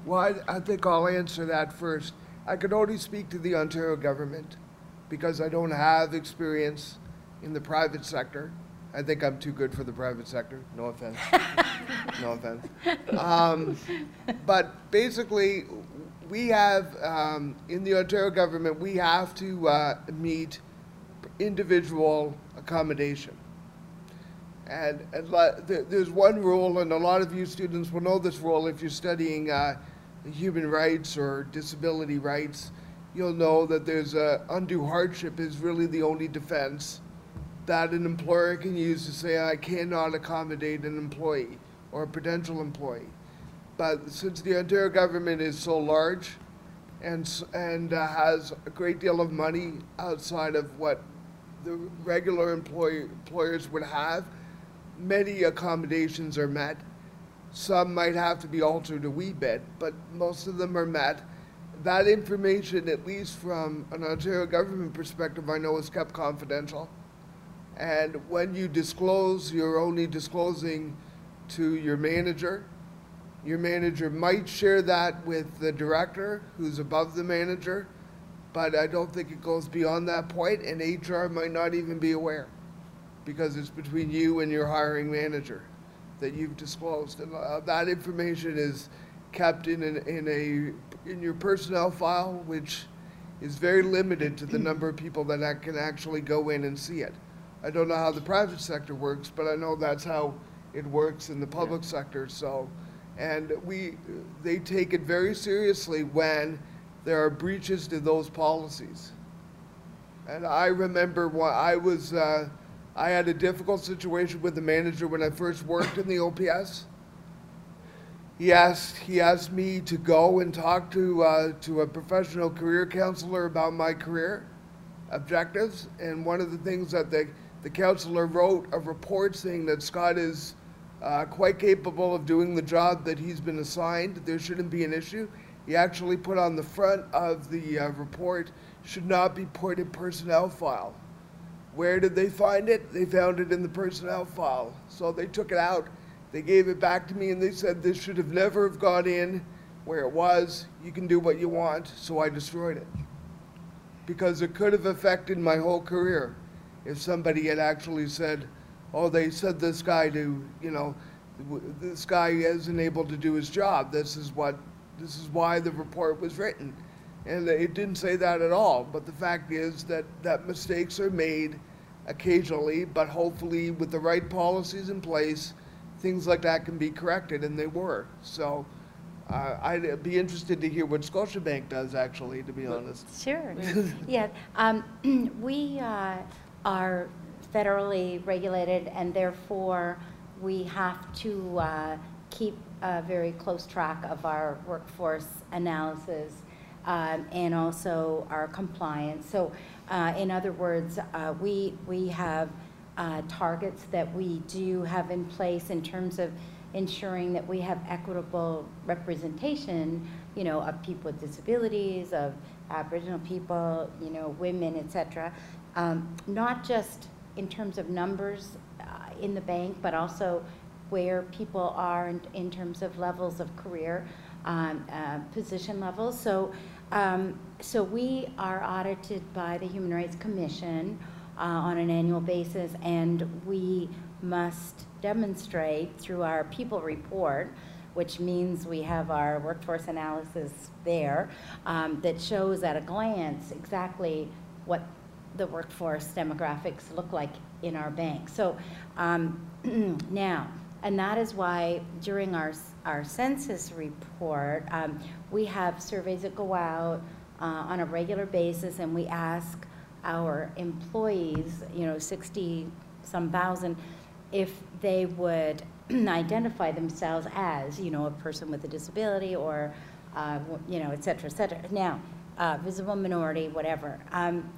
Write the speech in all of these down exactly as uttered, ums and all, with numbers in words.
Well, I, I think I'll answer that first. I can only speak to the Ontario government because I don't have experience in the private sector. I think I'm too good for the private sector. No offense. No offense. Um, but basically, we have, um, in the Ontario government, we have to uh, meet individual accommodation. And, and le- th- there's one rule, and a lot of you students will know this rule if you're studying uh, human rights or disability rights. You'll know that there's a undue hardship is really the only defense that an employer can use to say, I cannot accommodate an employee or a potential employee. But since the Ontario government is so large and, s- and uh, has a great deal of money outside of what the regular employ- employers would have, many accommodations are met. Some might have to be altered a wee bit, but most of them are met. That information, at least from an Ontario government perspective, I know is kept confidential. And when you disclose, you're only disclosing to your manager. Your manager might share that with the director, who's above the manager, but I don't think it goes beyond that point, and H R might not even be aware, because it's between you and your hiring manager that you've disclosed. And uh, that information is kept in, an, in, a, in your personnel file, which is very limited to the number of people that ac- can actually go in and see it. I don't know how the private sector works, but I know that's how it works in the public yeah. sector. So, and we, they take it very seriously when there are breaches to those policies. And I remember when I was, uh, I had a difficult situation with the manager when I first worked in the O P S. He asked, he asked me to go and talk to, uh, to a professional career counselor about my career objectives. And one of the things that the, the counselor wrote a report saying that Scott is uh, quite capable of doing the job that he's been assigned. There shouldn't be an issue. He actually put on the front of the uh, report, should not be put in personnel file. Where did they find it? They found it in the personnel file. So they took it out, they gave it back to me, and they said this should have never have gone in where it was. You can do what you want, so I destroyed it. Because it could have affected my whole career if somebody had actually said, oh, they said this guy to, you know, this guy isn't able to do his job. This is what, this is why the report was written. And it didn't say that at all. But the fact is that, that mistakes are made occasionally, but hopefully with the right policies in place, things like that can be corrected, and they were. So uh, I'd be interested to hear what Scotiabank does, actually, to be honest. Sure. Yeah. Um, we uh, are federally regulated, and therefore we have to uh, keep a very close track of our workforce analysis um, and also our compliance. So uh, in other words, uh, we, we have uh, targets that we do have in place in terms of ensuring that we have equitable representation, you know, of people with disabilities, of Aboriginal people, you know, women, et cetera. Um, not just in terms of numbers uh, in the bank, but also where people are in, in terms of levels of career, um, uh, position levels. So, um, so we are audited by the Human Rights Commission uh, on an annual basis, and we must demonstrate through our people report, which means we have our workforce analysis there, um, that shows at a glance exactly what the workforce demographics look like in our bank. So um, now, and that is why during our, our census report, um, we have surveys that go out uh, on a regular basis, and we ask our employees, you know, sixty some thousand, if they would identify themselves as, you know, a person with a disability or, uh, you know, et cetera, et cetera. Now, uh, visible minority, whatever. Um,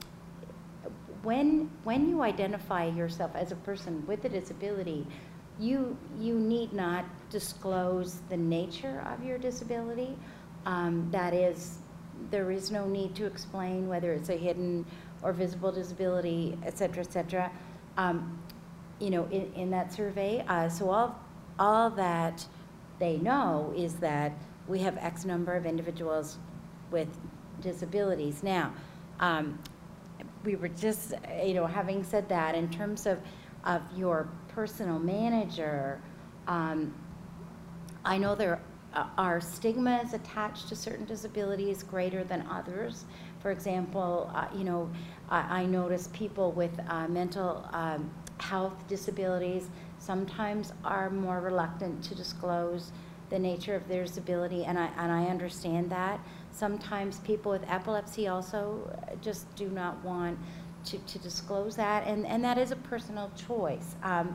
when, when you identify yourself as a person with a disability, you, you need not disclose the nature of your disability. Um, that is, there is no need to explain whether it's a hidden or visible disability, et cetera, et cetera. Um, you know, in, in that survey. Uh, so all, all that they know is that we have X number of individuals with disabilities. Now, um, we were just, you know, having said that, in terms of, of your personal manager, um, I know there are stigmas attached to certain disabilities greater than others. For example, uh, you know, I, I notice people with uh, mental um, health disabilities sometimes are more reluctant to disclose the nature of their disability, and I, and I understand that. Sometimes people with epilepsy also just do not want to, to disclose that, and, and that is a personal choice. Um,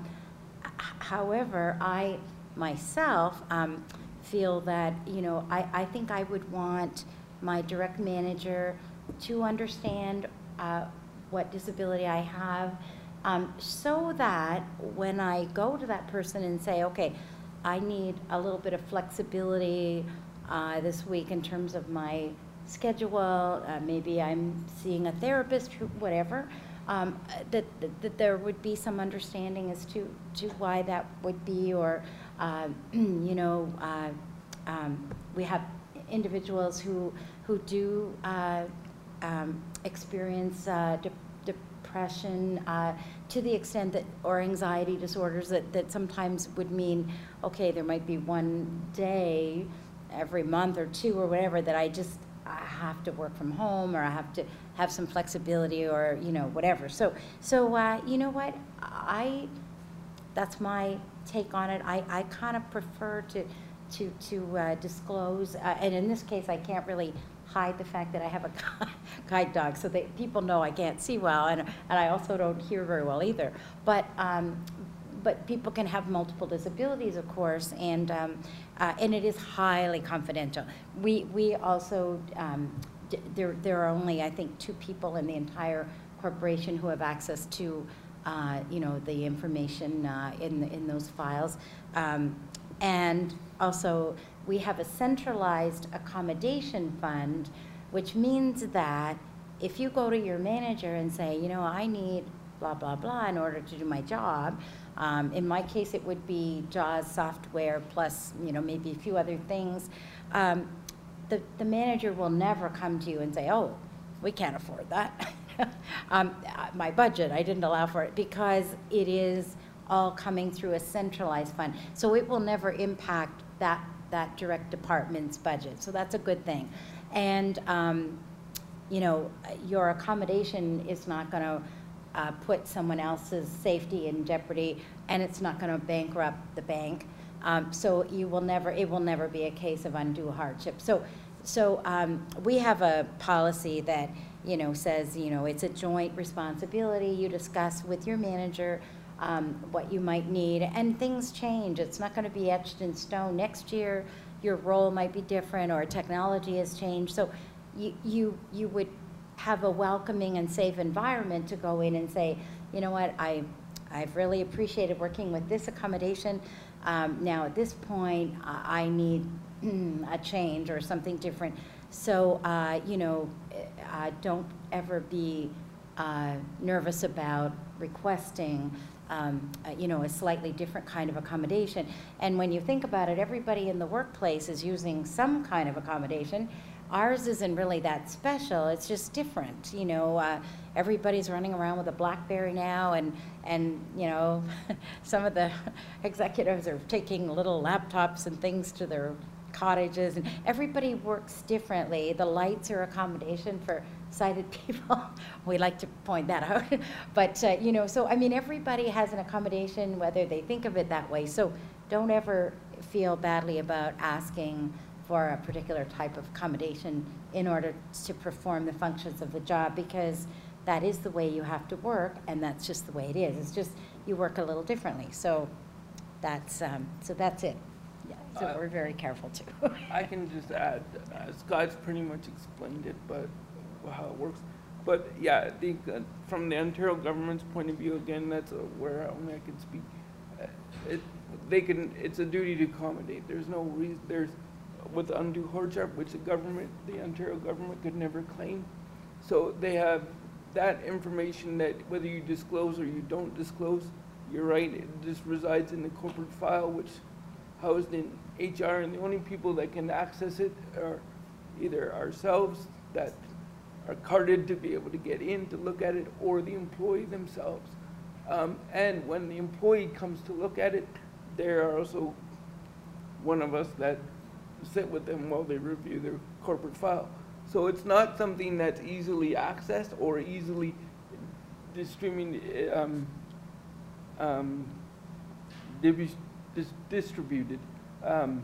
however, I myself um, feel that, you know, I, I think I would want my direct manager to understand uh, what disability I have, um, so that when I go to that person and say, okay, I need a little bit of flexibility uh, this week in terms of my schedule, uh, maybe I'm seeing a therapist, whatever, um, that, that, that there would be some understanding as to, to why that would be, or, uh, you know, uh, um, we have individuals who, who do uh, um, experience uh, de depression uh, to the extent that, or anxiety disorders that, that sometimes would mean, okay, there might be one day every month or two or whatever that I just I have to work from home, or I have to have some flexibility, or, you know, whatever. So, so uh, you know what, I, that's my take on it. I, I kind of prefer to, to, to uh, disclose, uh, and in this case, I can't really hide the fact that I have a guide dog, so that people know I can't see well, and, and I also don't hear very well either. But, um, but people can have multiple disabilities, of course, and, um, uh, and it is highly confidential. We, we also, um, d there, there are only, I think, two people in the entire corporation who have access to, uh, you know, the information uh, in, the, in those files. Um, and also, we have a centralized accommodation fund, which means that if you go to your manager and say, you know, I need blah, blah, blah in order to do my job, um, in my case it would be JAWS software plus, you know, maybe a few other things, um, the, the manager will never come to you and say, oh, we can't afford that. um, my budget, I didn't allow for it, because it is all coming through a centralized fund. So it will never impact that that direct department's budget. So that's a good thing. And, um, you know, your accommodation is not going to uh, put someone else's safety in jeopardy, and it's not going to bankrupt the bank. Um, so you will never, it will never be a case of undue hardship. So, so um, we have a policy that, you know, says, you know, it's a joint responsibility. You discuss with your manager Um, what you might need, and things change. It's not going to be etched in stone. Next year, your role might be different, or technology has changed. So you, you, you would have a welcoming and safe environment to go in and say, you know what, I, I've really appreciated working with this accommodation. Um, now at this point, I, I need a change or something different. So, uh, you know, uh, don't ever be uh, nervous about requesting Um, uh, you know, a slightly different kind of accommodation. And when you think about it, everybody in the workplace is using some kind of accommodation. Ours isn't really that special, it's just different. You know, uh, everybody's running around with a BlackBerry now, and, and you know, some of the executives are taking little laptops and things to their cottages, and everybody works differently. The lights are accommodation for sighted people. We like to point that out. But, uh, you know, so, I mean, everybody has an accommodation, whether they think of it that way. So don't ever feel badly about asking for a particular type of accommodation in order to perform the functions of the job, because that is the way you have to work, and that's just the way it is. It's just you work a little differently. So that's, um, so that's it. Yeah, so uh, we're very careful too. I can just add, uh, Scott's pretty much explained it, but how it works. But yeah, I think uh, from the Ontario government's point of view, again, that's uh, where only I can speak. Uh, it, they can. It's a duty to accommodate. There's no reason. There's with undue hardship, which the government, the Ontario government, could never claim. So they have that information that whether you disclose or you don't disclose, you're right. It just resides in the corporate file, which housed in H R, and the only people that can access it are either ourselves that are carded to be able to get in to look at it, or the employee themselves. Um, and when the employee comes to look at it, there are also one of us that sit with them while they review their corporate file. So it's not something that's easily accessed or easily distributed, um, um, dis dis distributed. Um,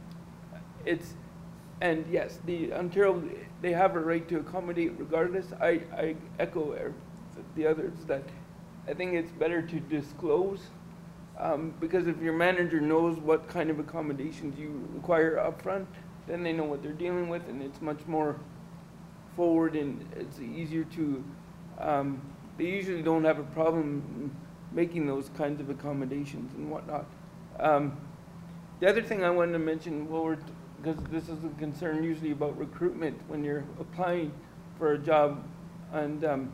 it's, and yes, the Ontario, they have a right to accommodate regardless. I, I echo the others that I think it's better to disclose, um, because if your manager knows what kind of accommodations you require upfront, then they know what they're dealing with, and it's much more forward, and it's easier to, um, they usually don't have a problem making those kinds of accommodations and whatnot. Um, the other thing I wanted to mention, well, we're, because this is a concern usually about recruitment when you're applying for a job, and um,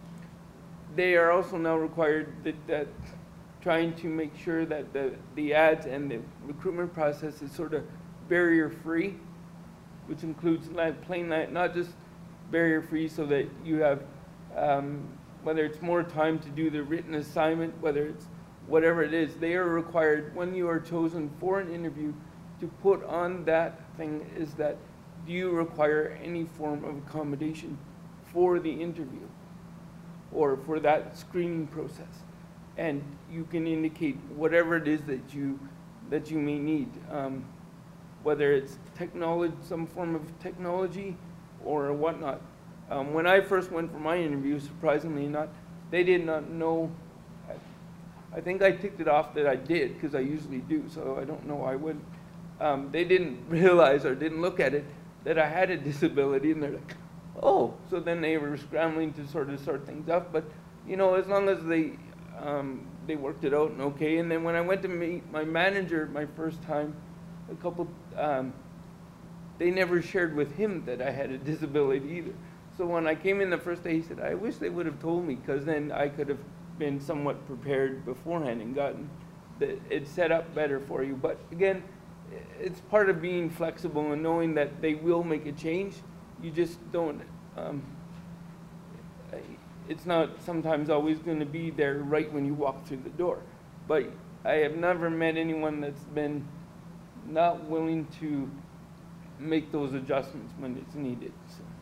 they are also now required that, that trying to make sure that the, the ads and the recruitment process is sort of barrier-free, which includes like plain, not just barrier-free so that you have, um, whether it's more time to do the written assignment, whether it's whatever it is, they are required when you are chosen for an interview to put on that thing is that, do you require any form of accommodation for the interview or for that screening process? And you can indicate whatever it is that you, that you may need, um, whether it's technology, some form of technology or whatnot. Um, when I first went for my interview, surprisingly not, they did not know. I, I think I ticked it off that I did, because I usually do, so I don't know why I wouldn't. Um, they didn't realize or didn't look at it that I had a disability, and they're like, oh. So then they were scrambling to sort of sort things out. But you know, as long as they um, they worked it out and okay. And then when I went to meet my manager my first time, a couple, um, they never shared with him that I had a disability either. So when I came in the first day, he said, I wish they would have told me, because then I could have been somewhat prepared beforehand and gotten the, it set up better for you. But again, it's part of being flexible and knowing that they will make a change. You just don't, um, it's not sometimes always going to be there right when you walk through the door. But I have never met anyone that's been not willing to make those adjustments when it's needed. So.